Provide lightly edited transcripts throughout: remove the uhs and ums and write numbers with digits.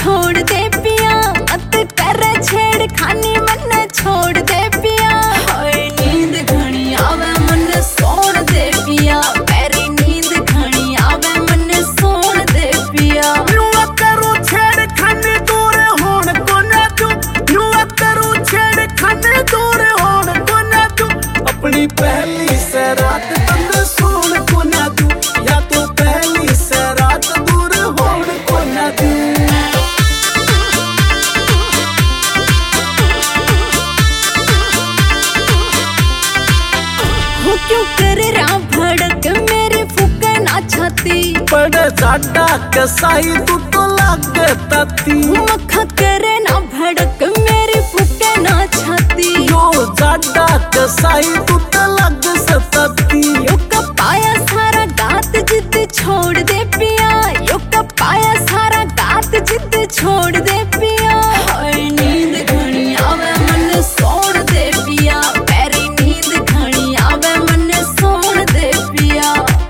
छोड़ दे पिया, मत कर छेड़खानी मन छोड़ दे पिया। हाय नींद घणी आवे मन सोण दे पिया, मेरी नींद घणी आवे मन सोण दे पिया। यूं करूं छेड़खानी दूर होण को ना दूं, यूं करूं छेड़खानी दूर होण को ना दूं। अपनी पहली से रात तंग सोण को ना दूं, या तो पहली से रात दूर होण को ना दूं। क्यों कर रहा भड़क मेरे फूकना छाती, बड़े जाडा कसाई तू तो लागे ताती। मखा करे ना भड़क मेरे फूकना छाती, यो जाडा कसाई तू तो लागे सताती। यो कपाया सारा गात जिद छोड़ दे पिया, यो कपाया सारा गात जिद छोड़ दे पिया। हाय नींद घणी आवे मन सोण दे पिया, मेरी नींद घणी आवे मन सोण दे पिया।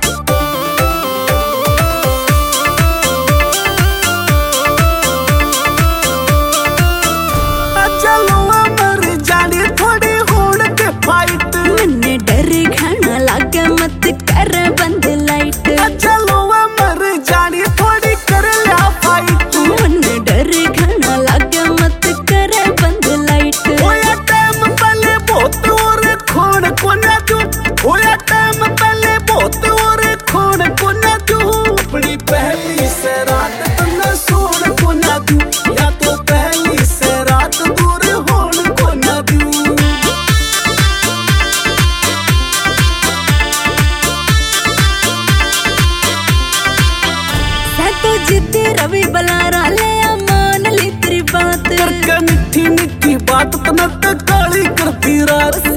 चलो मर जानी थोड़ी होड़ के फाइट, मन्ने डर घना लागे मत कर बंद लाइट। चलो मर जानी थोड़ी कर लिया फाइट, मन्ने डर घना लागे मत कर बंद लाइट। होया टाइम पहले बहुत और खोण को ना दूं, होया टाइम पहले बहुत और खोण को ना दूं। अपनी पहली से रात तंग सोण को ना दूं, या तो पहली से रात दूर होण को ना दूं। तो जिद्दी रवि बलारा ले मान ली तेरी बात, करके मिठी मिठी बात तनक काली करती रात।